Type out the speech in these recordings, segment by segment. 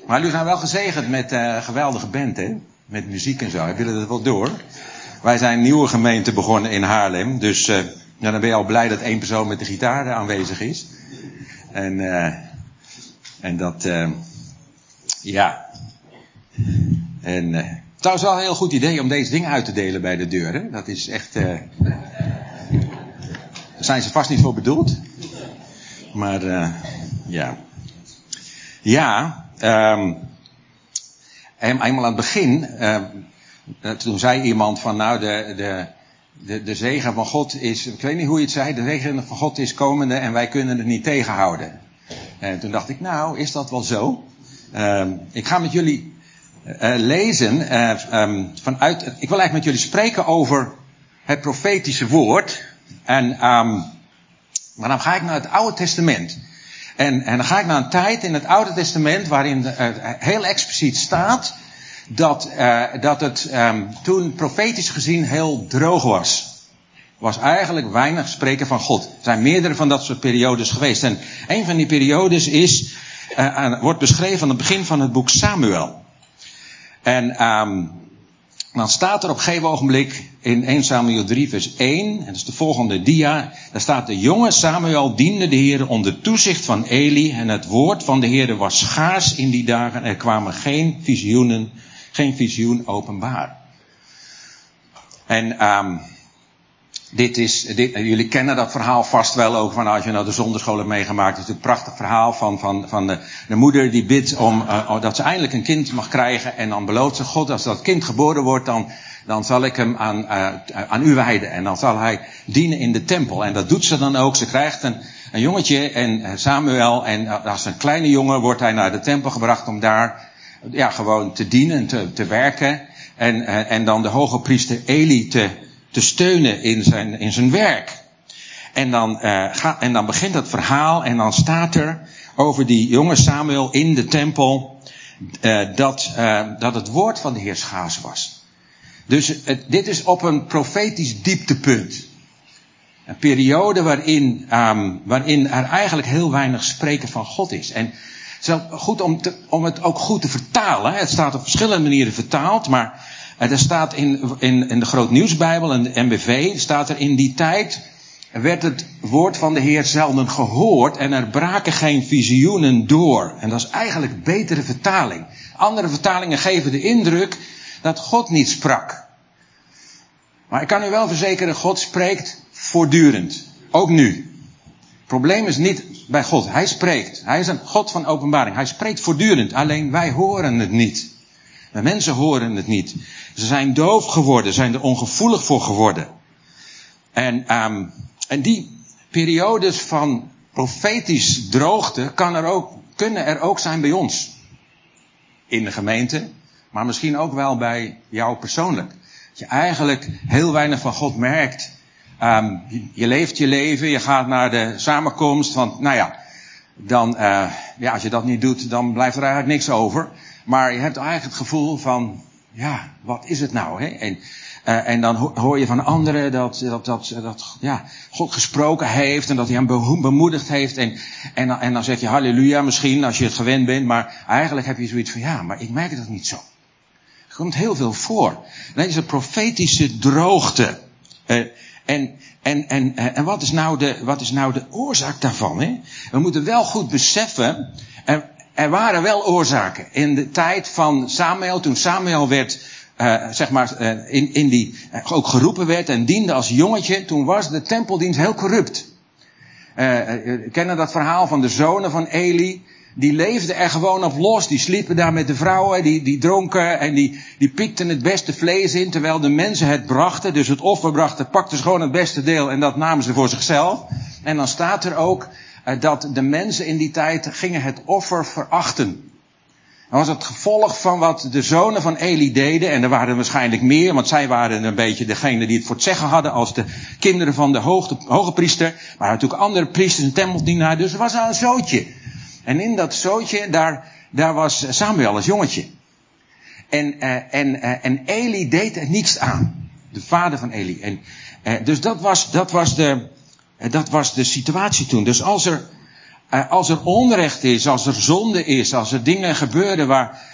Maar jullie zijn wel gezegend met geweldige band, hè? Met muziek en zo. Hebben jullie dat wel door? Wij zijn een nieuwe gemeente begonnen in Haarlem. Dus dan ben je al blij dat één persoon met de gitaar aanwezig is. En dat, ja. En trouwens wel een heel goed idee om deze dingen uit te delen bij de deur, hè? Dat is echt... Daar zijn ze vast niet voor bedoeld. Maar, ja. Ja, eenmaal aan het begin, toen zei iemand van, nou, de zegen van God is, ik weet niet hoe je het zei, de zegen van God is komende en wij kunnen het niet tegenhouden. En toen dacht ik, nou, is dat wel zo? Ik ga met jullie lezen ik wil eigenlijk met jullie spreken over het profetische woord. Maar dan ga ik naar het Oude Testament. En dan ga ik naar een tijd in het Oude Testament waarin heel expliciet staat dat het toen profetisch gezien heel droog was. Er was eigenlijk weinig spreken van God. Er zijn meerdere van dat soort periodes geweest. En een van die periodes wordt beschreven aan het begin van het boek Samuel. En dan staat er op een gegeven ogenblik in 1 Samuel 3 vers 1, en dat is de volgende dia, daar staat: de jonge Samuel diende de Heere onder toezicht van Eli, en het woord van de Heere was schaars in die dagen, er kwamen geen visioen openbaar. En jullie kennen dat verhaal vast wel ook van als je nou de zonderschool hebt meegemaakt. Het is een prachtig verhaal van de moeder die bidt dat ze eindelijk een kind mag krijgen. En dan belooft ze: God, als dat kind geboren wordt, dan zal ik hem aan u wijden. En dan zal hij dienen in de tempel. En dat doet ze dan ook. Ze krijgt een jongetje en Samuel. En als een kleine jongen wordt hij naar de tempel gebracht om daar gewoon te dienen, te werken. En dan de hoge priester Eli te steunen in zijn werk. En dan begint het verhaal en dan staat er over die jonge Samuel in de tempel dat het woord van de Heer schaars was. Dus dit is op een profetisch dieptepunt. Een periode waarin er eigenlijk heel weinig spreken van God is. En het is wel goed om het ook goed te vertalen. Het staat op verschillende manieren vertaald, maar er staat in de Groot Nieuwsbijbel en de MBV, staat er: in die tijd werd het woord van de Heer zelden gehoord en er braken geen visioenen door. En dat is eigenlijk betere vertaling. Andere vertalingen geven de indruk dat God niet sprak. Maar ik kan u wel verzekeren, God spreekt voortdurend. Ook nu. Het probleem is niet bij God. Hij spreekt. Hij is een God van openbaring. Hij spreekt voortdurend. Alleen wij horen het niet. De mensen horen het niet. Ze zijn doof geworden, zijn er ongevoelig voor geworden. En die periodes van profetisch droogte kunnen er ook zijn bij ons. In de gemeente, maar misschien ook wel bij jou persoonlijk. Dat je eigenlijk heel weinig van God merkt. Je leeft je leven, je gaat naar de samenkomst. Want als je dat niet doet, dan blijft er eigenlijk niks over. Maar je hebt eigenlijk het gevoel van, wat is het nou? Hè? En dan hoor je van anderen dat God gesproken heeft en dat hij hem bemoedigd heeft. En dan zeg je halleluja misschien als je het gewend bent. Maar eigenlijk heb je zoiets van, maar ik merk dat niet zo. Er komt heel veel voor. En dat is een profetische droogte. En wat is nou de oorzaak daarvan? Hè? We moeten wel goed beseffen, er waren wel oorzaken. In de tijd van Samuel, toen Samuel werd, ook geroepen werd en diende als jongetje, toen was de tempeldienst heel corrupt. We kennen dat verhaal van de zonen van Eli. Die leefden er gewoon op los. Die sliepen daar met de vrouwen. Die dronken. En die pikten het beste vlees in. Terwijl de mensen het brachten. Dus het offer brachten. Pakten ze gewoon het beste deel. En dat namen ze voor zichzelf. En dan staat er ook dat de mensen in die tijd gingen het offer verachten. Dat was het gevolg van wat de zonen van Eli deden. En er waren er waarschijnlijk meer. Want zij waren een beetje degene die het voor het zeggen hadden. Als de kinderen van de hoge priester. Maar natuurlijk andere priesters en tempeldienaren. Dus er was al een zootje. En in dat zootje, daar was Samuel als jongetje. En Eli deed er niets aan. De vader van Eli. Dus dat was de situatie toen. Dus als er Als er onrecht is, als er zonde is, als er dingen gebeuren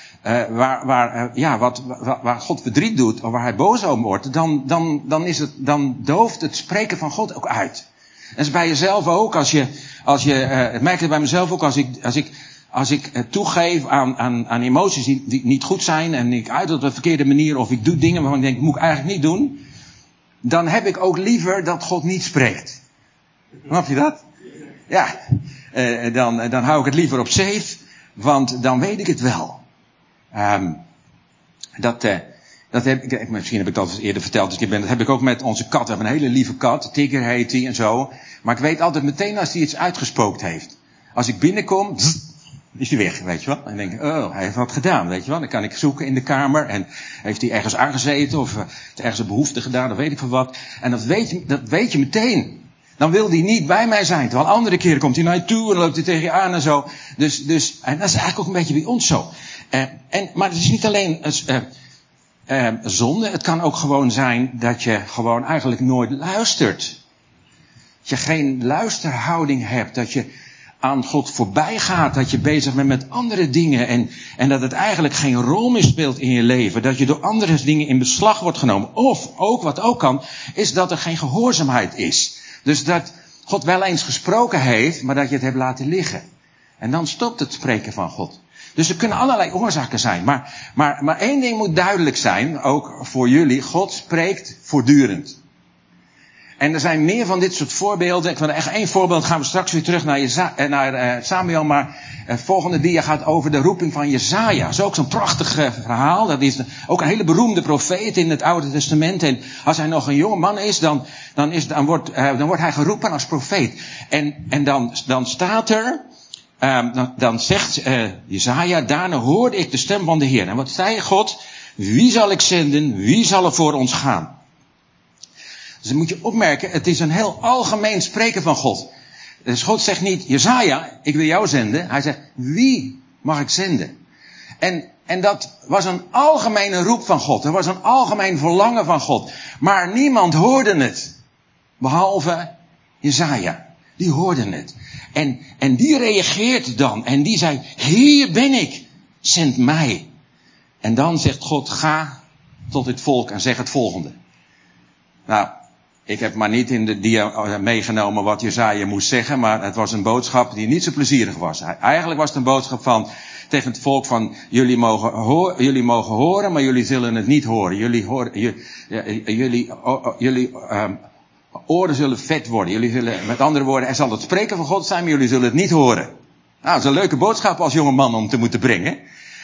waar God verdriet doet, of waar hij boos om wordt, dan dooft het spreken van God ook uit. En dat is bij jezelf ook, ik merk het bij mezelf ook, als ik toegeef aan emoties die niet goed zijn, en ik uit op de verkeerde manier, of ik doe dingen waarvan ik denk, moet ik eigenlijk niet doen, dan heb ik ook liever dat God niet spreekt. Snap je dat? Ja, dan hou ik het liever op safe, want dan weet ik het wel. Dat heb ik, misschien heb ik dat eerder verteld, dus dat heb ik ook met onze kat. We hebben een hele lieve kat, Tigger heet die en zo. Maar ik weet altijd meteen als hij iets uitgespookt heeft. Als ik binnenkom, is hij weg, weet je wel. En dan denk ik, oh, hij heeft wat gedaan, weet je wel. Dan kan ik zoeken in de kamer en heeft hij ergens aangezeten of heeft ergens een behoefte gedaan, of weet ik veel wat. En dat weet je meteen. Dan wil hij niet bij mij zijn. Terwijl andere keren komt hij naar je toe en loopt hij tegen je aan en zo. Dus, en dat is eigenlijk ook een beetje bij ons zo. Maar het is niet alleen zonde. Het kan ook gewoon zijn dat je gewoon eigenlijk nooit luistert. Dat je geen luisterhouding hebt. Dat je aan God voorbij gaat. Dat je bezig bent met andere dingen. En dat het eigenlijk geen rol meer speelt in je leven. Dat je door andere dingen in beslag wordt genomen. Of, ook wat ook kan, is dat er geen gehoorzaamheid is. Dus dat God wel eens gesproken heeft, maar dat je het hebt laten liggen. En dan stopt het spreken van God. Dus er kunnen allerlei oorzaken zijn. Maar één ding moet duidelijk zijn, ook voor jullie. God spreekt voortdurend. En er zijn meer van dit soort voorbeelden. Ik wil er echt één voorbeeld. Gaan we straks weer terug naar Samuel. Maar het volgende dia gaat over de roeping van Jesaja. Dat is ook zo'n prachtig verhaal. Dat is ook een hele beroemde profeet in het Oude Testament. En als hij nog een jonge man is, dan wordt hij geroepen als profeet. En dan staat er, dan zegt Jesaja, daarna hoorde ik de stem van de Heer. En wat zei God? Wie zal ik zenden? Wie zal er voor ons gaan? Dus dan moet je opmerken, het is een heel algemeen spreken van God. Dus God zegt niet, Jesaja, ik wil jou zenden. Hij zegt, wie mag ik zenden? En dat was een algemene roep van God. Dat was een algemeen verlangen van God. Maar niemand hoorde het. Behalve Jesaja. Die hoorde het. En die reageert dan. En die zei, hier ben ik. Zend mij. En dan zegt God, ga tot dit volk en zeg het volgende. Nou, ik heb maar niet in de dia meegenomen wat Jesaja moest zeggen, maar het was een boodschap die niet zo plezierig was. Eigenlijk was het een boodschap tegen het volk van, jullie mogen horen, maar jullie zullen het niet horen. Jullie oren zullen vet worden. Jullie zullen, met andere woorden, er zal het spreken van God zijn, maar jullie zullen het niet horen. Nou, dat is een leuke boodschap als jonge man om te moeten brengen.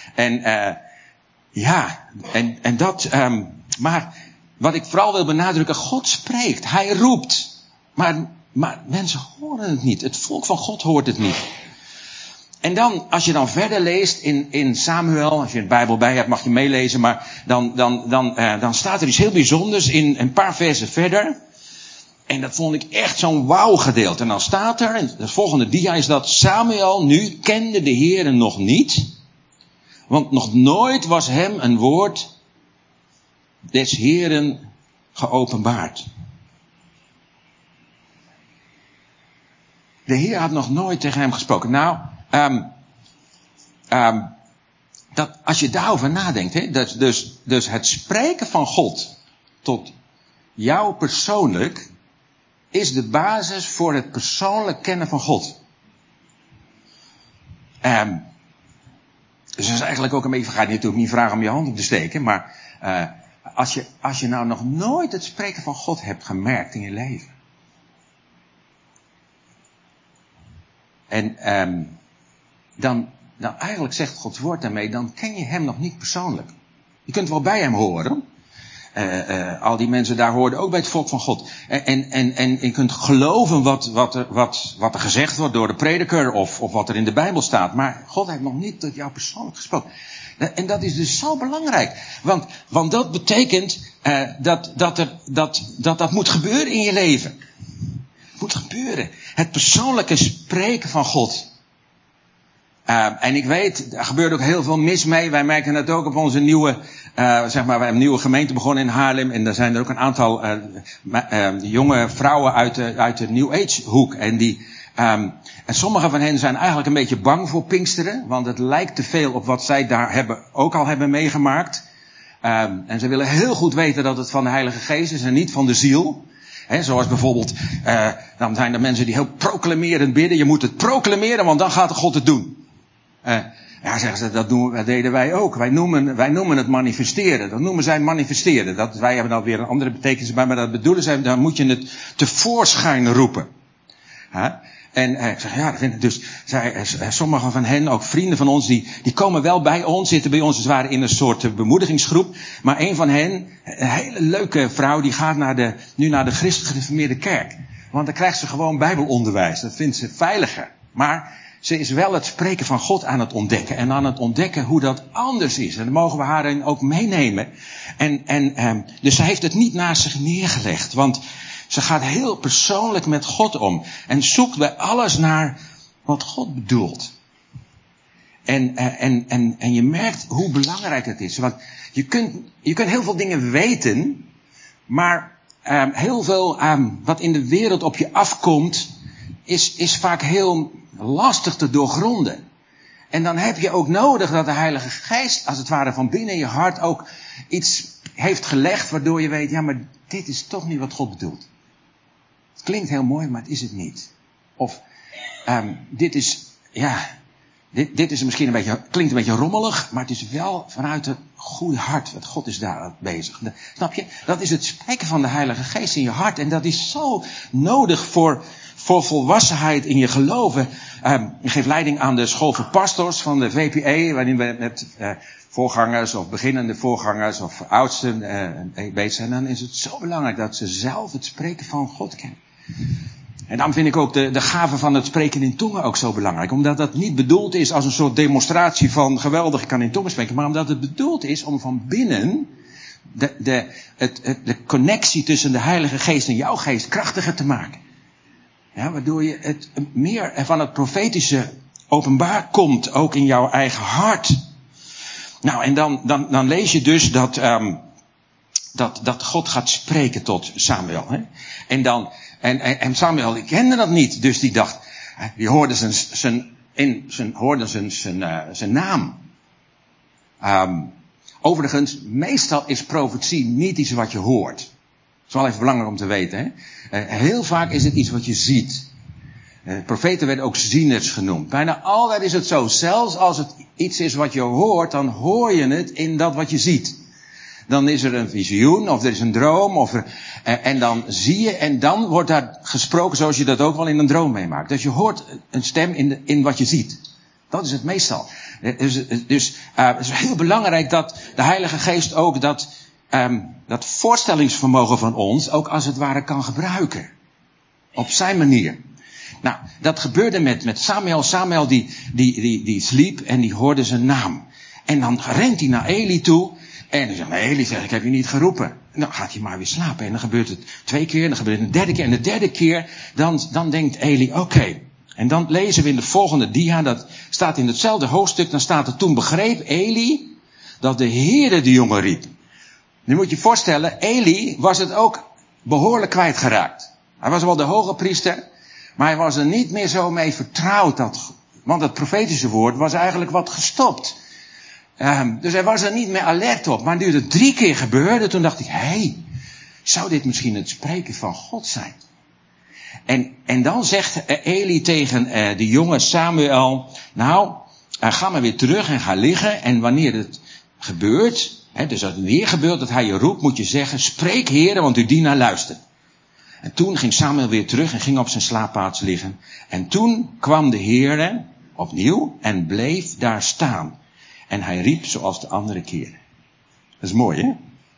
Maar wat ik vooral wil benadrukken, God spreekt. Hij roept. Maar mensen horen het niet. Het volk van God hoort het niet. En dan, als je dan verder leest in Samuel, als je de Bijbel bij hebt, mag je meelezen, maar dan staat er iets heel bijzonders in een paar versen verder. En dat vond ik echt zo'n wauw gedeelte. En dan staat er, en het volgende dia is dat Samuel nu kende de Heere nog niet. Want nog nooit was hem een woord des Heeren geopenbaard. De Heer had nog nooit tegen hem gesproken. Nou, dat als je daarover nadenkt, hè, dus het spreken van God tot jou persoonlijk is de basis voor het persoonlijk kennen van God. Dus dat is eigenlijk ook een beetje, ik ga je natuurlijk niet vragen om je hand op te steken, maar als je nou nog nooit het spreken van God hebt gemerkt in je leven. En dan eigenlijk zegt Gods woord daarmee, dan ken je hem nog niet persoonlijk. Je kunt wel bij hem horen. Al die mensen daar hoorden ook bij het volk van God. En je kunt geloven wat er gezegd wordt door de prediker of wat er in de Bijbel staat. Maar God heeft nog niet tot jou persoonlijk gesproken. En dat is dus zo belangrijk. Want dat betekent dat moet gebeuren in je leven. Het moet gebeuren. Het persoonlijke spreken van God. En ik weet, er gebeurt ook heel veel mis mee. Wij merken het ook op onze nieuwe, wij hebben een nieuwe gemeente begonnen in Haarlem. En daar zijn er ook een aantal jonge vrouwen uit de New Age hoek. En En sommige van hen zijn eigenlijk een beetje bang voor Pinksteren, want het lijkt te veel op wat zij daar ook al hebben meegemaakt. En ze willen heel goed weten dat het van de Heilige Geest is en niet van de ziel. Zoals bijvoorbeeld, dan zijn er mensen die heel proclamerend bidden. Je moet het proclameren, want dan gaat God het doen. Ja, zeggen ze, dat deden wij ook. Wij noemen het manifesteren. Dat noemen zij manifesteren. Wij hebben dan weer een andere betekenis bij, maar dat bedoelen zij, dan moet je het tevoorschijn roepen. En ik zeg, ja, dat vind ik dus. Sommige van hen, ook vrienden van ons, die komen wel bij ons, zitten bij ons, dus waren in een soort bemoedigingsgroep. Maar een van hen, een hele leuke vrouw, die gaat nu naar de christelijk gereformeerde kerk. Want dan krijgt ze gewoon bijbelonderwijs. Dat vindt ze veiliger. Maar ze is wel het spreken van God aan het ontdekken. En aan het ontdekken hoe dat anders is. En dan mogen we haar ook meenemen. Dus ze heeft het niet naast zich neergelegd. Want ze gaat heel persoonlijk met God om. En zoekt bij alles naar wat God bedoelt. En je merkt hoe belangrijk het is. Want je kunt heel veel dingen weten. Maar heel veel wat in de wereld op je afkomt, is vaak heel lastig te doorgronden. En dan heb je ook nodig dat de Heilige Geest, als het ware van binnen je hart, ook iets heeft gelegd waardoor je weet, ja, maar dit is toch niet wat God bedoelt. Het klinkt heel mooi, maar het is het niet. Of dit is misschien klinkt een beetje rommelig, maar het is wel vanuit het goede hart. Want God is daar bezig. Snap je? Dat is het spreken van de Heilige Geest in je hart. En dat is zo nodig voor volwassenheid in je geloven. Je geeft leiding aan de school voor pastors van de VPE, waarin we met voorgangers of beginnende voorgangers of oudsten bezig zijn. Dan is het zo belangrijk dat ze zelf het spreken van God kennen. En dan vind ik ook de gave van het spreken in tongen ook zo belangrijk. Omdat dat niet bedoeld is als een soort demonstratie van geweldig, ik kan in tongen spreken. Maar omdat het bedoeld is om van binnen de connectie tussen de Heilige Geest en jouw geest krachtiger te maken. Ja, waardoor je het meer van het profetische openbaar komt, ook in jouw eigen hart. Nou, en dan lees je dus dat God gaat spreken tot Samuel. Hè? En Samuel, die kende dat niet, dus die dacht, die hoorde zijn naam. Overigens, meestal is profetie niet iets wat je hoort. Dat is wel even belangrijk om te weten. Hè? Heel vaak is het iets wat je ziet. Profeten werden ook zieners genoemd. Bijna altijd is het zo. Zelfs als het iets is wat je hoort, dan hoor je het in dat wat je ziet. Dan is er een visioen, of er is een droom, en dan zie je, en dan wordt daar gesproken zoals je dat ook wel in een droom meemaakt. Dus je hoort een stem in wat je ziet. Dat is het meestal. Dus het is heel belangrijk dat de Heilige Geest ook dat voorstellingsvermogen van ons ook als het ware kan gebruiken. Op zijn manier. Nou, dat gebeurde met Samuel. Samuel die sliep en die hoorde zijn naam. En dan rent hij naar Eli toe. En dan zegt Eli, ik heb je niet geroepen. En dan gaat hij maar weer slapen. En dan gebeurt het 2 keer, en dan gebeurt het een 3e keer. En de 3e keer, dan denkt Eli, oké. En dan lezen we in de volgende dia, dat staat in hetzelfde hoofdstuk, dan staat er, toen begreep Eli dat de Heere de jongen riep. Nu moet je je voorstellen, Eli was het ook behoorlijk kwijtgeraakt. Hij was wel de hoge priester, maar hij was er niet meer zo mee vertrouwd. Want het profetische woord was eigenlijk wat gestopt. Dus hij was er niet meer alert op. Maar nu het 3 keer gebeurde, toen dacht ik, zou dit misschien het spreken van God zijn? En dan zegt Eli tegen de jonge Samuel, nou, ga maar weer terug en ga liggen. En wanneer het gebeurt, dus als het weer gebeurt dat hij je roept, moet je zeggen, spreek Heere, want uw dienaar luistert. En toen ging Samuel weer terug en ging op zijn slaapplaats liggen. En toen kwam de Heere opnieuw en bleef daar staan. En hij riep zoals de andere keren. Dat is mooi,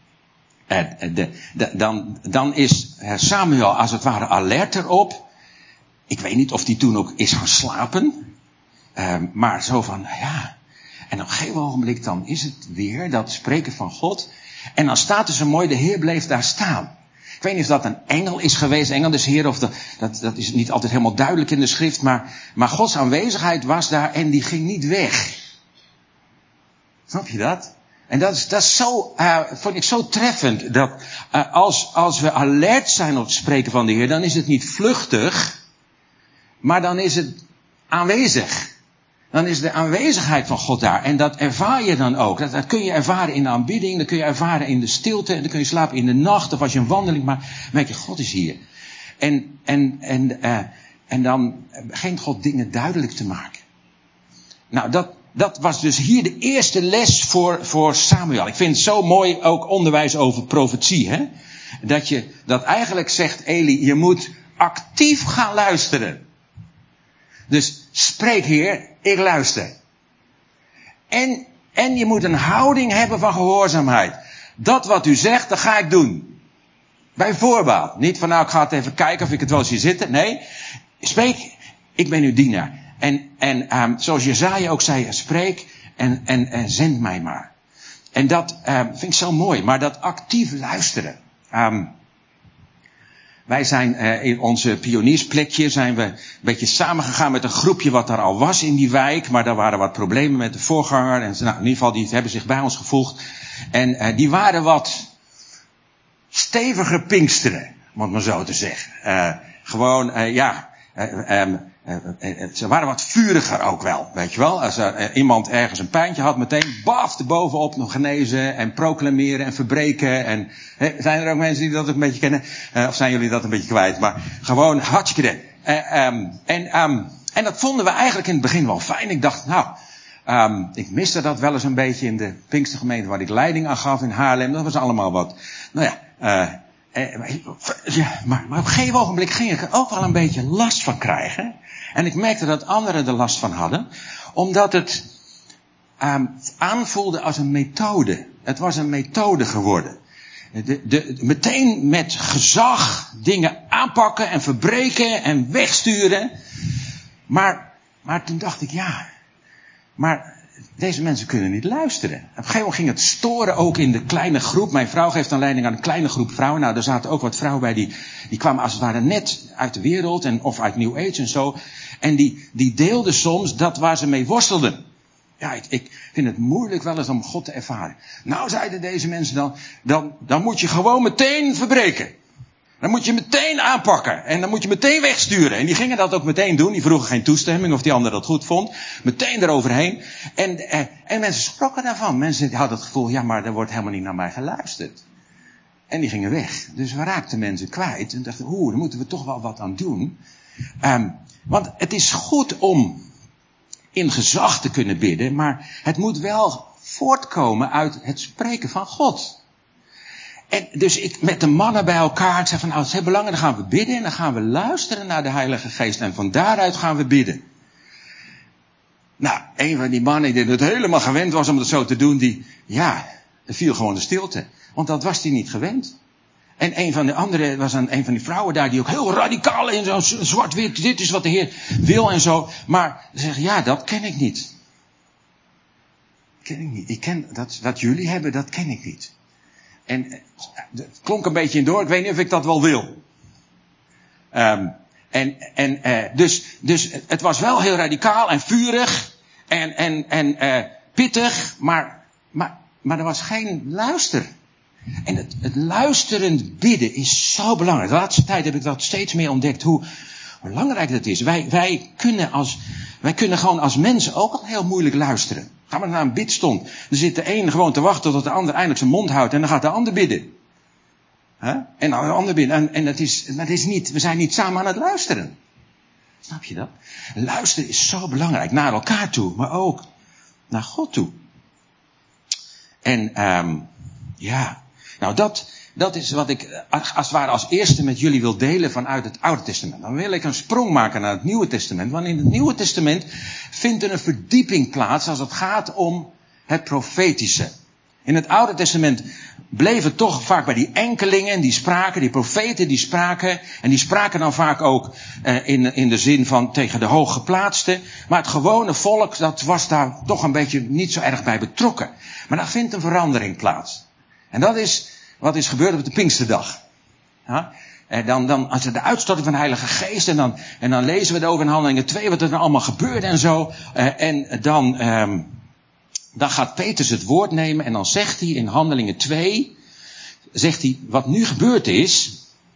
hè? Dan is Samuel als het ware alert erop. Ik weet niet of hij toen ook is gaan slapen. Maar zo van, ja. En op een gegeven ogenblik dan is het weer dat spreken van God. En dan staat er zo mooi, de Heer bleef daar staan. Ik weet niet of dat een engel is geweest, engel des Heer, of dat is niet altijd helemaal duidelijk in de schrift. Maar Gods aanwezigheid was daar en die ging niet weg. Snap je dat? En dat is zo, vond ik zo treffend, dat als we alert zijn op het spreken van de Heer, dan is het niet vluchtig. Maar dan is het aanwezig. Dan is de aanwezigheid van God daar. En dat ervaar je dan ook. Dat kun je ervaren in de aanbidding. Dat kun je ervaren in de stilte. En dan kun je slapen in de nacht. Of als je een wandeling maakt. Merk je, God is hier. En dan begint God dingen duidelijk te maken. Nou, dat was dus hier de eerste les voor Samuel. Ik vind het zo mooi ook onderwijs over profetie. Hè? Dat eigenlijk zegt Eli, je moet actief gaan luisteren. Dus spreek Heer, ik luister. En je moet een houding hebben van gehoorzaamheid. Dat wat u zegt, dat ga ik doen. Bij voorbaat. Niet van nou, ik ga het even kijken of ik het wel zie zitten. Nee, spreek, ik ben uw dienaar. En zoals Jesaja ook zei, spreek en zend mij maar. En dat vind ik zo mooi. Maar dat actief luisteren. Wij zijn in onze pioniersplekje zijn we een beetje samengegaan met een groepje wat daar al was in die wijk. Maar daar waren wat problemen met de voorganger. En in ieder geval, die hebben zich bij ons gevoegd. En die waren wat steviger pinksteren, om het maar zo te zeggen. Ze waren wat vuriger ook wel, weet je wel. Als er iemand ergens een pijntje had, meteen baf, erbovenop nog genezen en proclameren en verbreken. En zijn er ook mensen die dat ook een beetje kennen? Of zijn jullie dat een beetje kwijt? Maar gewoon hartstikke. En dat vonden we eigenlijk in het begin wel fijn. Ik dacht, ik miste dat wel eens een beetje in de Pinkstergemeente waar ik leiding aan gaf in Haarlem. Dat was allemaal wat, maar op een gegeven ogenblik ging ik er ook wel een beetje last van krijgen. En ik merkte dat anderen er last van hadden. Omdat het aanvoelde als een methode. Het was een methode geworden. Meteen met gezag dingen aanpakken en verbreken en wegsturen. Maar toen dacht ik, maar deze mensen kunnen niet luisteren. Op een gegeven moment ging het storen ook in de kleine groep. Mijn vrouw geeft dan leiding aan een kleine groep vrouwen. Nou, er zaten ook wat vrouwen bij die kwamen als het ware net uit de wereld of uit New Age en zo. En die deelden soms dat waar ze mee worstelden. Ja, ik vind het moeilijk wel eens om God te ervaren. Nou, zeiden deze mensen dan moet je gewoon meteen verbreken. Dan moet je meteen aanpakken. En dan moet je meteen wegsturen. En die gingen dat ook meteen doen. Die vroegen geen toestemming of die ander dat goed vond. Meteen eroverheen. En mensen schrokken daarvan. Mensen hadden het gevoel, maar er wordt helemaal niet naar mij geluisterd. En die gingen weg. Dus we raakten mensen kwijt. En dachten, daar moeten we toch wel wat aan doen. Want het is goed om in gezag te kunnen bidden. Maar het moet wel voortkomen uit het spreken van God. En dus ik met de mannen bij elkaar, ik zei van, het is heel belangrijk, dan gaan we bidden en dan gaan we luisteren naar de Heilige Geest en van daaruit gaan we bidden. Nou, een van die mannen die het helemaal gewend was om dat zo te doen, er viel gewoon de stilte. Want dat was hij niet gewend. En een van de anderen was een van die vrouwen daar die ook heel radicaal in zo'n zwart-wit, dit is wat de Heer wil en zo. Maar ze zeggen, dat ken ik niet. Ken ik niet. Ik ken dat jullie hebben, dat ken ik niet. En het klonk een beetje in door. Ik weet niet of ik dat wel wil. Dus het was wel heel radicaal en vurig. En pittig. Maar er was geen luister. En het luisterend bidden is zo belangrijk. De laatste tijd heb ik dat steeds meer ontdekt. Hoe belangrijk dat is. Wij kunnen gewoon als mensen ook al heel moeilijk luisteren. Gaan we naar een bidstond. Dan zit de een gewoon te wachten tot de ander eindelijk zijn mond houdt. En dan gaat de ander bidden. En dan de ander bidden. En dat is niet, we zijn niet samen aan het luisteren. Snap je dat? Luisteren is zo belangrijk. Naar elkaar toe. Maar ook naar God toe. En nou dat is wat ik als het ware als eerste met jullie wil delen vanuit het Oude Testament. Dan wil ik een sprong maken naar het Nieuwe Testament. Want in het Nieuwe Testament vindt er een verdieping plaats als het gaat om het profetische. In het Oude Testament bleef het toch vaak bij die enkelingen die spraken, die profeten die spraken. En die spraken dan vaak ook in de zin van tegen de hooggeplaatsten. Maar het gewone volk, dat was daar toch een beetje niet zo erg bij betrokken. Maar daar vindt een verandering plaats. En dat is wat is gebeurd op de Pinksterdag. En dan als er de uitstorting van de Heilige Geest. En dan lezen we het over in Handelingen 2. Wat er dan allemaal gebeurde en zo. En dan gaat Petrus het woord nemen. En dan zegt hij in Handelingen 2. Zegt hij, wat nu gebeurd is.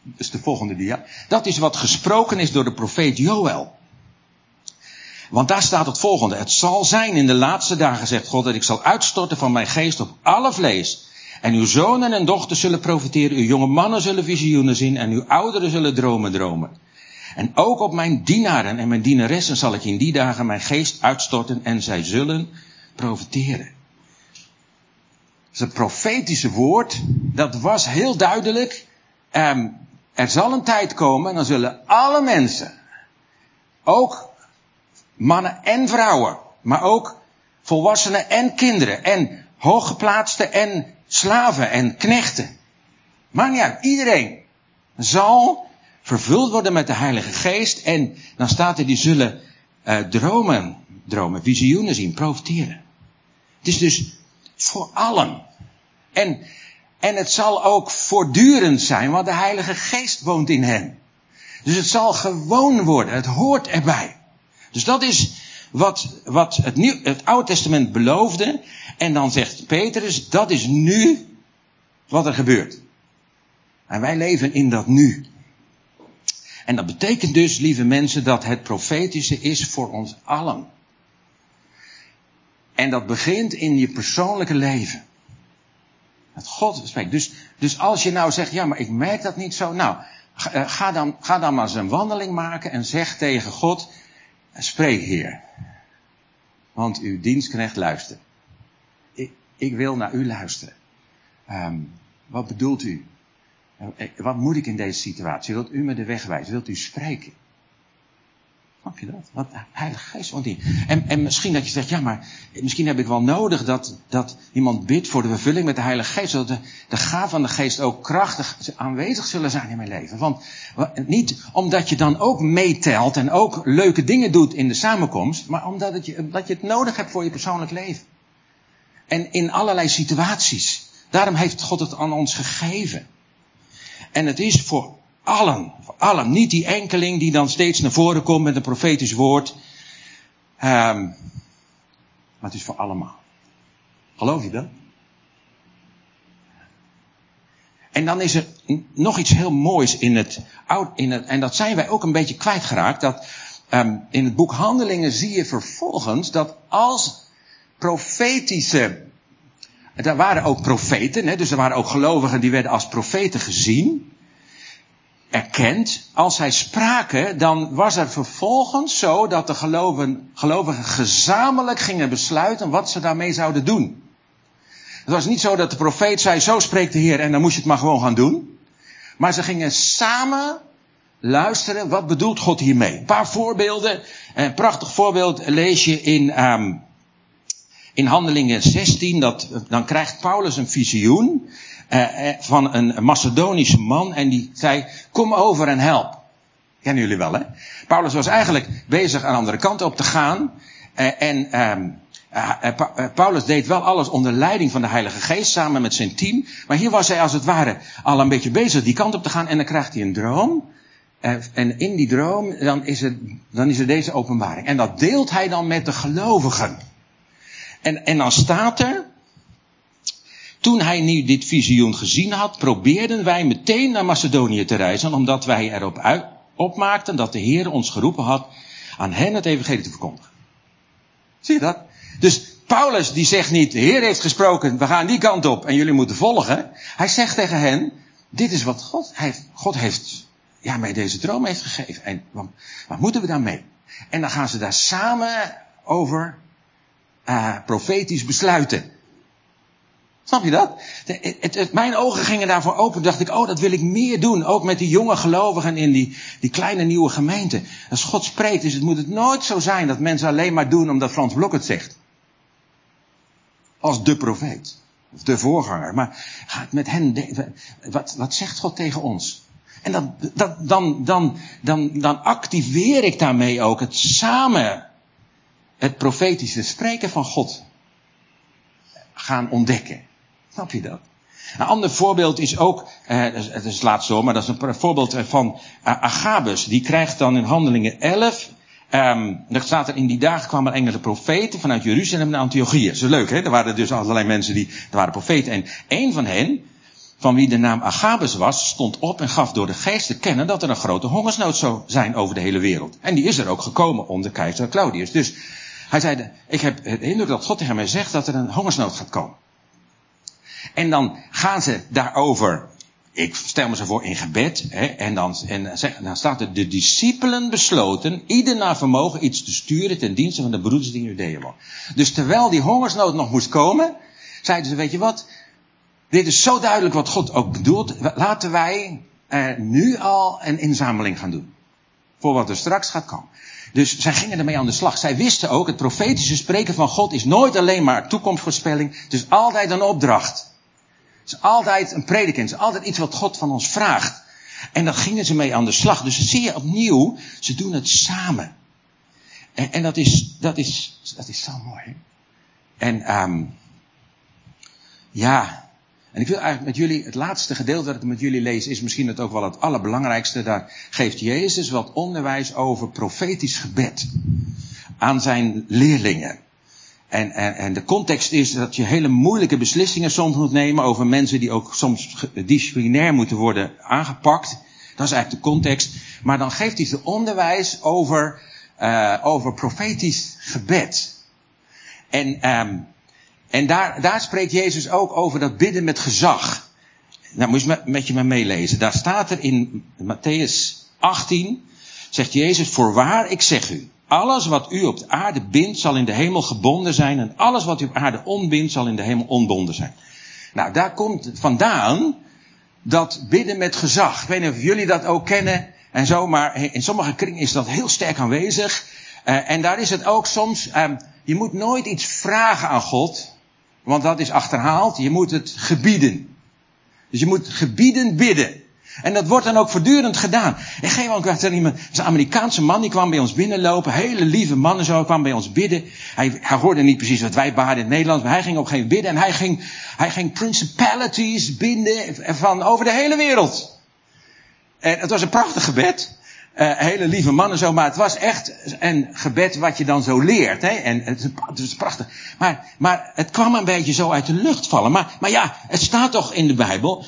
is de volgende dia. Dat is wat gesproken is door de profeet Joël. Want daar staat het volgende. Het zal zijn in de laatste dagen, zegt God, dat ik zal uitstorten van mijn geest op alle vlees. En uw zonen en dochters zullen profiteren. Uw jonge mannen zullen visioenen zien. En uw ouderen zullen dromen. En ook op mijn dienaren en mijn dienaressen zal ik in die dagen mijn geest uitstorten. En zij zullen profiteren. Dus het profetische woord, dat was heel duidelijk. Er zal een tijd komen en dan zullen alle mensen, ook mannen en vrouwen, maar ook volwassenen en kinderen en hooggeplaatsten en slaven en knechten. Maakt niet uit, iedereen zal vervuld worden met de Heilige Geest en dan staat er, die zullen dromen, visioenen zien, profiteren. Het is dus voor allen. En het zal ook voortdurend zijn, want de Heilige Geest woont in hen. Dus het zal gewoon worden, het hoort erbij. Dus dat is wat het Oude Testament beloofde. En dan zegt Petrus, dat is nu wat er gebeurt. En wij leven in dat nu. En dat betekent dus, lieve mensen, dat het profetische is voor ons allen. En dat begint in je persoonlijke leven. Dat God spreekt. Dus als je nou zegt, ja, maar ik merk dat niet zo. Nou, ga dan maar eens een wandeling maken en zeg tegen God, spreek Heer. Want uw dienstknecht luistert. Ik wil naar u luisteren. Wat bedoelt u? Wat moet ik in deze situatie? Wilt u me de weg wijzen? Wilt u spreken? Snap je dat? Wat de Heilige Geest woont in. En misschien dat je zegt, ja, maar misschien heb ik wel nodig dat iemand bidt voor de vervulling met de Heilige Geest. Zodat de gaven van de Geest ook krachtig aanwezig zullen zijn in mijn leven. Want niet omdat je dan ook meetelt en ook leuke dingen doet in de samenkomst. Maar omdat je het nodig hebt voor je persoonlijk leven. En in allerlei situaties. Daarom heeft God het aan ons gegeven. En het is voor allen. Niet die enkeling die dan steeds naar voren komt met een profetisch woord. Maar het is voor allemaal. Geloof je dat? En dan is er nog iets heel moois en dat zijn wij ook een beetje kwijtgeraakt. Dat in het boek Handelingen zie je vervolgens dat als profetische. Er waren ook profeten, dus er waren ook gelovigen die werden als profeten gezien. Erkend. Als zij spraken, dan was het vervolgens zo dat de gelovigen gezamenlijk gingen besluiten wat ze daarmee zouden doen. Het was niet zo dat de profeet zei, zo spreekt de Heer en dan moest je het maar gewoon gaan doen. Maar ze gingen samen luisteren, wat bedoelt God hiermee? Een paar voorbeelden. Een prachtig voorbeeld lees je in Handelingen 16. Dan krijgt Paulus een visioen van een Macedonische man en die zei, kom over en help. Kennen jullie wel, hè? Paulus was eigenlijk bezig aan de andere kant op te gaan. Paulus deed wel alles onder leiding van de Heilige Geest samen met zijn team. Maar hier was hij als het ware al een beetje bezig die kant op te gaan en dan krijgt hij een droom. En in die droom dan is er deze openbaring. En dat deelt hij dan met de gelovigen. En dan staat er, toen hij nu dit visioen gezien had, probeerden wij meteen naar Macedonië te reizen, omdat wij erop opmaakten dat de Heer ons geroepen had aan hen het evangelie te verkondigen. Zie je dat? Dus Paulus die zegt niet, de Heer heeft gesproken, we gaan die kant op en jullie moeten volgen. Hij zegt tegen hen, dit is wat God heeft mij deze droom heeft gegeven. En wat moeten we daarmee? En dan gaan ze daar samen over profetisch besluiten. Snap je dat? Mijn ogen gingen daarvoor open. Dacht ik, dat wil ik meer doen. Ook met die jonge gelovigen in die kleine nieuwe gemeente. Als God spreekt, dus moet het nooit zo zijn dat mensen alleen maar doen omdat Frans Blok het zegt. Als de profeet. Of de voorganger. Maar gaat met hen, wat zegt God tegen ons? En dan activeer ik daarmee ook het profetische spreken van God gaan ontdekken. Snap je dat? Een ander voorbeeld is ook, het is het laatste hoor, maar dat is een voorbeeld van Agabus. Die krijgt dan in Handelingen 11, daar staat er, in die dagen kwamen enkele profeten vanuit Jeruzalem naar Antiochië. Dat is leuk, hè? Er waren dus allerlei mensen er waren profeten. En één van hen, van wie de naam Agabus was, stond op en gaf door de geest te kennen dat er een grote hongersnood zou zijn over de hele wereld. En die is er ook gekomen onder keizer Claudius. Dus hij zei, ik heb de indruk dat God tegen mij zegt dat er een hongersnood gaat komen. En dan gaan ze daarover, ik stel me zo voor in gebed, en dan staat er, de discipelen besloten, ieder naar vermogen iets te sturen ten dienste van de broeders die in Judea wonen. Dus terwijl die hongersnood nog moest komen, zeiden ze, weet je wat, dit is zo duidelijk wat God ook bedoelt, laten wij nu al een inzameling gaan doen. Voor wat er straks gaat komen. Dus zij gingen ermee aan de slag. Zij wisten ook, het profetische spreken van God is nooit alleen maar toekomstvoorspelling. Het is altijd een opdracht. Het is altijd een prediking. Het is altijd iets wat God van ons vraagt. En daar gingen ze mee aan de slag. Dus zie je opnieuw, ze doen het samen. En dat is zo mooi. Hè? En ja... En ik wil eigenlijk met jullie, het laatste gedeelte dat ik met jullie lees, is misschien het ook wel het allerbelangrijkste. Daar geeft Jezus wat onderwijs over profetisch gebed aan zijn leerlingen. En de context is dat je hele moeilijke beslissingen soms moet nemen over mensen die ook soms disciplinair moeten worden aangepakt. Dat is eigenlijk de context. Maar dan geeft hij ze onderwijs over profetisch gebed. En daar spreekt Jezus ook over dat bidden met gezag. Nou, moet je met je maar meelezen. Daar staat er in Matthäus 18, zegt Jezus, voorwaar, ik zeg u, alles wat u op de aarde bindt, zal in de hemel gebonden zijn. En alles wat u op aarde ontbindt, zal in de hemel ontbonden zijn. Nou, daar komt vandaan dat bidden met gezag. Ik weet niet of jullie dat ook kennen en zo, maar in sommige kringen is dat heel sterk aanwezig. En daar is het ook soms, je moet nooit iets vragen aan God, want dat is achterhaald. Je moet het gebieden. Dus je moet gebieden bidden. En dat wordt dan ook voortdurend gedaan. En geen moment werd er iemand, een Amerikaanse man, die kwam bij ons binnenlopen. Hele lieve man en zo, kwam bij ons bidden. Hij hoorde niet precies wat wij baden in het Nederlands, maar hij ging op een gegeven moment bidden. En hij ging principalities binden van over de hele wereld. En het was een prachtig gebed. Hele lieve man en zo, maar het was echt een gebed wat je dan zo leert. Hè? En het is prachtig. Maar het kwam een beetje zo uit de lucht vallen. Maar ja, het staat toch in de Bijbel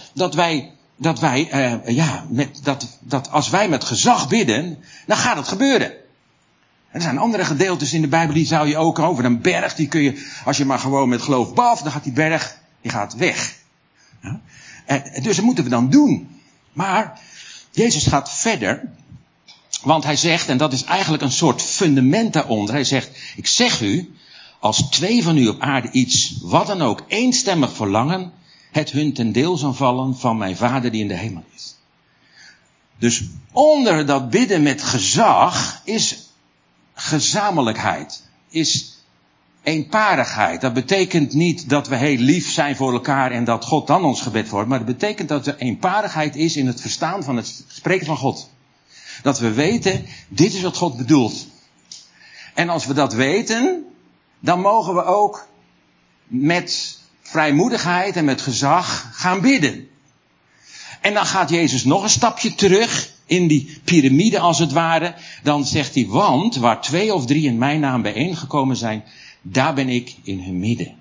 dat als wij met gezag bidden, dan gaat het gebeuren. Er zijn andere gedeeltes in de Bijbel, die zou je ook over een berg, die kun je, als je maar gewoon met geloof baft, dan gaat die berg, die gaat weg. Ja? Dus dat moeten we dan doen. Maar Jezus gaat verder. Want hij zegt, en dat is eigenlijk een soort fundament daaronder. Hij zegt, ik zeg u, als 2 van u op aarde iets, wat dan ook, eenstemmig verlangen, het hun ten deel zal vallen van mijn Vader die in de hemel is. Dus onder dat bidden met gezag is gezamenlijkheid, is eenparigheid. Dat betekent niet dat we heel lief zijn voor elkaar en dat God dan ons gebed wordt, maar dat betekent dat er eenparigheid is in het verstaan van het spreken van God. Dat we weten, dit is wat God bedoelt. En als we dat weten, dan mogen we ook met vrijmoedigheid en met gezag gaan bidden. En dan gaat Jezus nog een stapje terug in die piramide als het ware. Dan zegt hij, want waar 2 of 3 in mijn naam bijeengekomen zijn, daar ben ik in hun midden.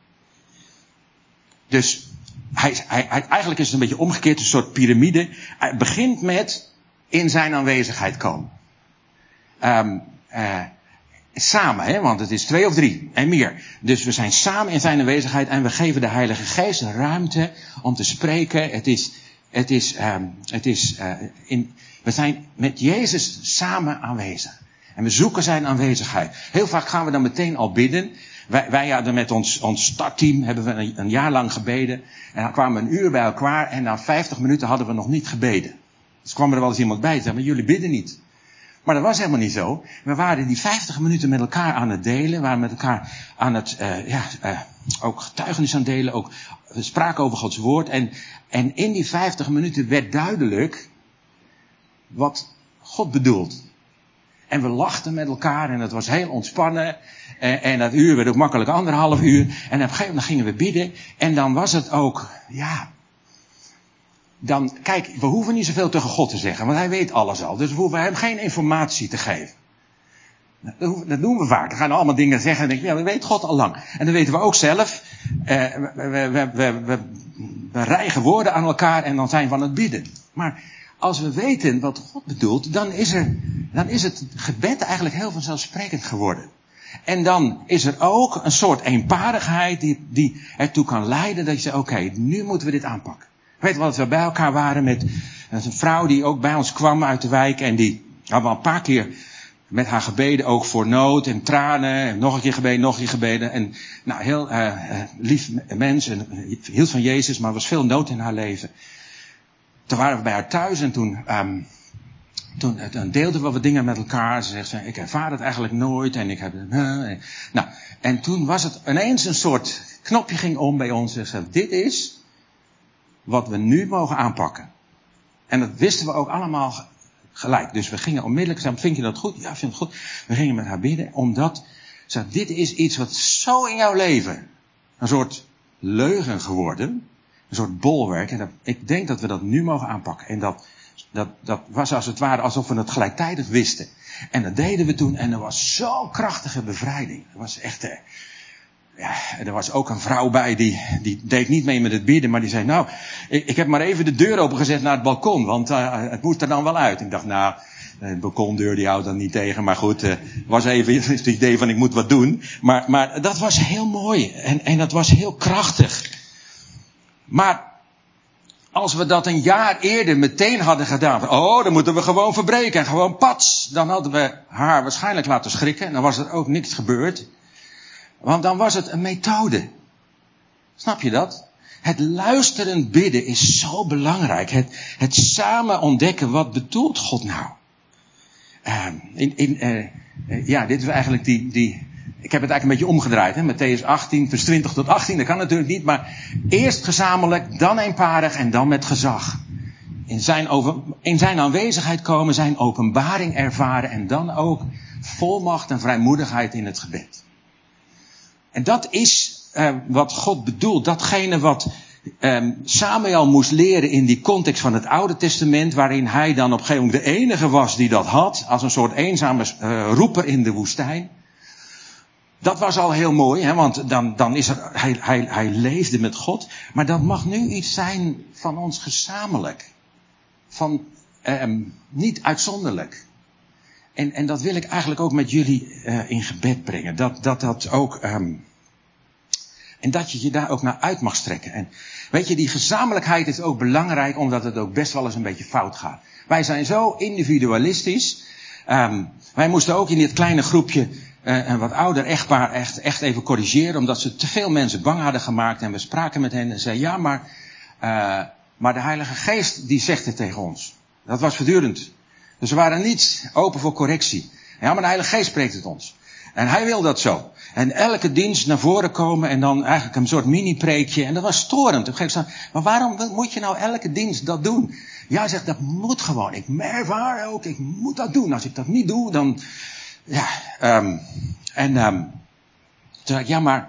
Dus eigenlijk is het een beetje omgekeerd, een soort piramide. Hij begint met in zijn aanwezigheid komen. Samen, hè, want het is 2 of 3 en meer. Dus we zijn samen in zijn aanwezigheid en we geven de Heilige Geest ruimte om te spreken. We zijn met Jezus samen aanwezig. En we zoeken zijn aanwezigheid. Heel vaak gaan we dan meteen al bidden. Wij hadden met ons startteam hebben we een jaar lang gebeden. En dan kwamen we 1 uur bij elkaar en na 50 minuten hadden we nog niet gebeden. Dus kwam er wel eens iemand bij en zei, maar jullie bidden niet. Maar dat was helemaal niet zo. We waren die 50 minuten met elkaar aan het delen. We waren met elkaar aan het, ook getuigenis aan het delen. Ook, we spraken over Gods woord. En in die 50 minuten werd duidelijk wat God bedoelt. En we lachten met elkaar en het was heel ontspannen. En dat uur werd ook makkelijk 1,5 uur. En op een gegeven moment gingen we bidden. En dan was het ook, dan, kijk, we hoeven niet zoveel tegen God te zeggen, want hij weet alles al. Dus we hoeven hem geen informatie te geven. Dat doen we vaak. Dan gaan we allemaal dingen zeggen en denken, dat weet God al lang. En dat weten we ook zelf. We we rijgen woorden aan elkaar en dan zijn we aan het bidden. Maar als we weten wat God bedoelt, dan is het gebed eigenlijk heel vanzelfsprekend geworden. En dan is er ook een soort eenparigheid die ertoe kan leiden dat je zegt, oké, nu moeten we dit aanpakken. Weet je wat, we bij elkaar waren met een vrouw die ook bij ons kwam uit de wijk en die hadden we al een paar keer met haar gebeden ook voor nood en tranen. En nog een keer gebeden. En nou, heel lief mens. En hield van Jezus, maar er was veel nood in haar leven. Toen waren we bij haar thuis en toen deelden we wat dingen met elkaar. Ze zegt, ik ervaar het eigenlijk nooit. En ik heb nou, en toen was het ineens een soort knopje ging om bij ons. Ze zegt, dit is wat we nu mogen aanpakken. En dat wisten we ook allemaal gelijk. Dus we gingen onmiddellijk zeggen, vind je dat goed? Ja, vind het goed. We gingen met haar bidden, omdat ze dit is iets wat zo in jouw leven een soort leugen geworden. Een soort bolwerk. En ik denk dat we dat nu mogen aanpakken. En dat was als het ware alsof we het gelijktijdig wisten. En dat deden we toen. En er was zo'n krachtige bevrijding. Er was echt er was ook een vrouw bij die deed niet mee met het bidden, maar die zei, nou, ik heb maar even de deur opengezet naar het balkon, want het moest er dan wel uit. Ik dacht, nou, de balkondeur die houdt dan niet tegen, maar goed, was even het idee van ik moet wat doen. Maar dat was heel mooi en dat was heel krachtig. Maar als we dat een jaar eerder meteen hadden gedaan, dan moeten we gewoon verbreken en gewoon pats, dan hadden we haar waarschijnlijk laten schrikken en dan was er ook niks gebeurd. Want dan was het een methode. Snap je dat? Het luisterend bidden is zo belangrijk. Het samen ontdekken, wat bedoelt God nou? Dit is eigenlijk die. Ik heb het eigenlijk een beetje omgedraaid. Hè? Mattheüs 18, vers 20 tot 18. Dat kan natuurlijk niet. Maar eerst gezamenlijk, dan eenparig en dan met gezag. In zijn aanwezigheid komen, zijn openbaring ervaren. En dan ook volmacht en vrijmoedigheid in het gebed. En dat is wat God bedoelt. Datgene wat Samuel moest leren in die context van het Oude Testament. Waarin hij dan op een gegeven moment de enige was die dat had. Als een soort eenzame roeper in de woestijn. Dat was al heel mooi. Hè, want dan is er, hij leefde met God. Maar dat mag nu iets zijn van ons gezamenlijk. Niet uitzonderlijk. En dat wil ik eigenlijk ook met jullie in gebed brengen. Dat ook. En dat je daar ook naar uit mag strekken. En weet je, die gezamenlijkheid is ook belangrijk, omdat het ook best wel eens een beetje fout gaat. Wij zijn zo individualistisch. Wij moesten ook in dit kleine groepje een wat ouder echtpaar echt even corrigeren, omdat ze te veel mensen bang hadden gemaakt. En we spraken met hen en zeiden, ja, maar de Heilige Geest die zegt het tegen ons. Dat was voortdurend. Dus we waren niet open voor correctie. Ja, maar de Heilige Geest spreekt het ons. En hij wil dat zo. En elke dienst naar voren komen en dan eigenlijk een soort mini-preekje. En dat was storend. Op een gegeven moment, maar waarom moet je nou elke dienst dat doen? Ja, hij zegt, dat moet gewoon. Ik ervaar ook, ik moet dat doen. Als ik dat niet doe, dan. Ja, toen zei ik, ja, maar.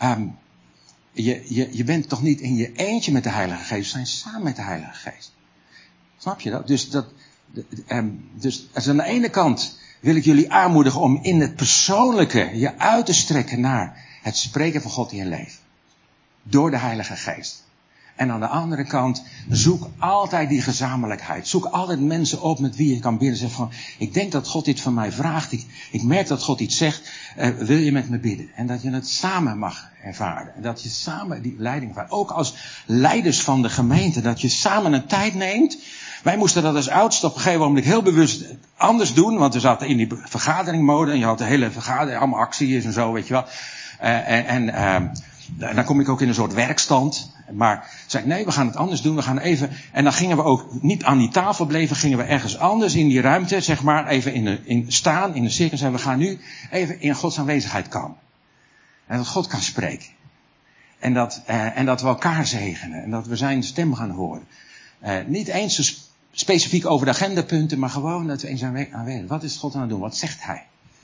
Je bent toch niet in je eentje met de Heilige Geest. We zijn samen met de Heilige Geest. Snap je dat? Dus als aan de ene kant wil ik jullie aanmoedigen om in het persoonlijke je uit te strekken naar het spreken van God in je leven. Door de Heilige Geest. En aan de andere kant, zoek altijd die gezamenlijkheid. Zoek altijd mensen op met wie je kan bidden. Zeg van, ik denk dat God dit van mij vraagt. Ik merk dat God iets zegt. Wil je met me bidden? En dat je het samen mag ervaren. En dat je samen die leiding ervaart. Ook als leiders van de gemeente. Dat je samen een tijd neemt. Wij moesten dat als oudste op een gegeven moment heel bewust anders doen. Want we zaten in die vergaderingmode. En je had de hele vergadering, allemaal acties en zo, weet je wel. En dan kom ik ook in een soort werkstand. Maar zei ik, nee, we gaan het anders doen. We gaan even. En dan gingen we ook niet aan die tafel bleven. Gingen we ergens anders in die ruimte, zeg maar, even staan in de cirkel. En we gaan nu even in Gods aanwezigheid komen. En dat God kan spreken. En dat we elkaar zegenen. En dat we zijn stem gaan horen. Niet eens zo specifiek over de agendapunten, maar gewoon dat we in zijn aanwezig. Wat is God aan het doen? Wat zegt hij?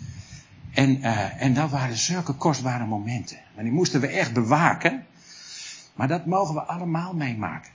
En dat waren zulke kostbare momenten. En die moesten we echt bewaken. Maar dat mogen we allemaal meemaken.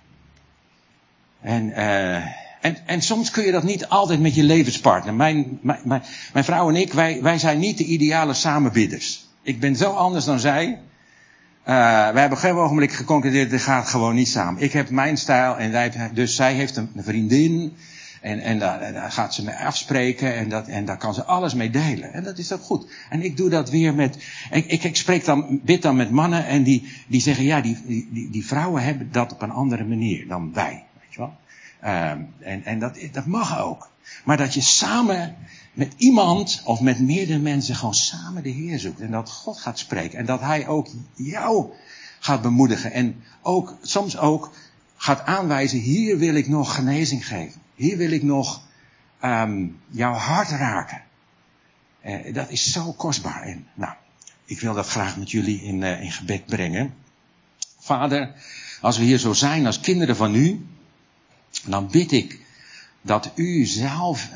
En soms kun je dat niet altijd met je levenspartner. Mijn vrouw en ik, wij zijn niet de ideale samenbidders. Ik ben zo anders dan zij. We hebben op een ogenblik geconcludeerd, dit gaat gewoon niet samen. Ik heb mijn stijl en dus zij heeft een vriendin. En daar gaat ze mee afspreken en daar kan ze alles mee delen. En dat is ook goed. En ik doe dat weer met, ik bid dan met mannen en die zeggen, ja, die vrouwen hebben dat op een andere manier dan wij. Weet je wel? En dat mag ook. Maar dat je samen met iemand of met meerdere mensen gewoon samen de Heer zoekt. En dat God gaat spreken. En dat Hij ook jou gaat bemoedigen. En ook, soms ook gaat aanwijzen, hier wil ik nog genezing geven. Hier wil ik nog jouw hart raken. Dat is zo kostbaar. En, nou, ik wil dat graag met jullie in gebed brengen. Vader, als we hier zo zijn als kinderen van u, dan bid ik dat u zelf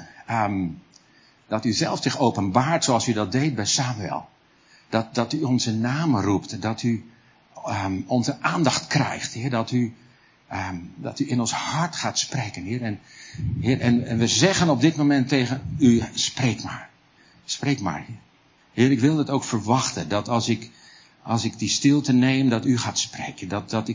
zich openbaart zoals u dat deed bij Samuel. Dat u onze namen roept. Dat u onze aandacht krijgt. Heer, dat u in ons hart gaat spreken, Heer. En we zeggen op dit moment tegen u, spreek maar. Spreek maar, Heer. Heer, ik wil het ook verwachten, dat als ik die stilte neem, dat u gaat spreken.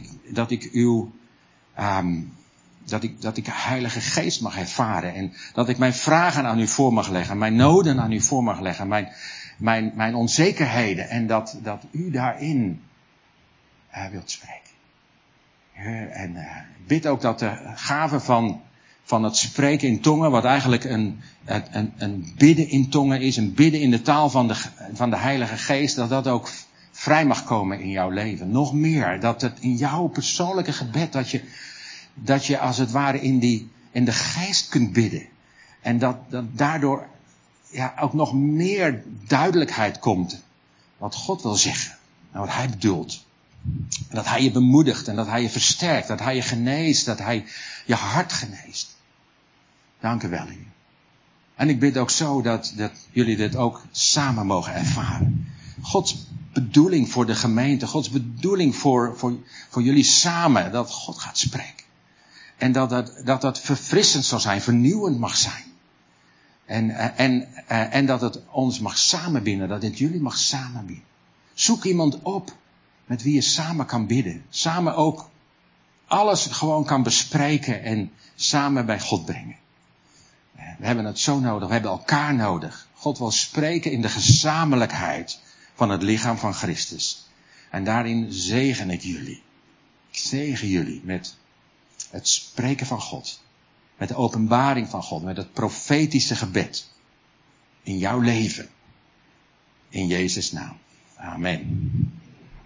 Dat ik Heilige Geest mag ervaren. En dat ik mijn vragen aan u voor mag leggen. Mijn noden aan u voor mag leggen. Mijn onzekerheden. En dat u daarin wilt spreken. En ik bid ook dat de gave van het spreken in tongen, wat eigenlijk een bidden in tongen is, een bidden in de taal van de Heilige Geest, dat ook vrij mag komen in jouw leven. Nog meer, dat het in jouw persoonlijke gebed, dat je als het ware in de geest kunt bidden. En dat daardoor ook nog meer duidelijkheid komt wat God wil zeggen en wat Hij bedoelt. Dat Hij je bemoedigt en dat Hij je versterkt, dat Hij je geneest, dat Hij je hart geneest. Dank u wel, Heer. En ik bid ook zo dat jullie dit ook samen mogen ervaren. Gods bedoeling voor de gemeente, Gods bedoeling voor jullie samen, dat God gaat spreken. En dat verfrissend zal zijn, vernieuwend mag zijn. En dat het ons mag samenbinden, dat het jullie mag samenbinden. Zoek iemand op met wie je samen kan bidden. Samen ook alles gewoon kan bespreken en samen bij God brengen. We hebben het zo nodig, we hebben elkaar nodig. God wil spreken in de gezamenlijkheid van het lichaam van Christus. En daarin zegen ik jullie. Ik zegen jullie met het spreken van God. Met de openbaring van God. Met het profetische gebed. In jouw leven. In Jezus' naam. Amen.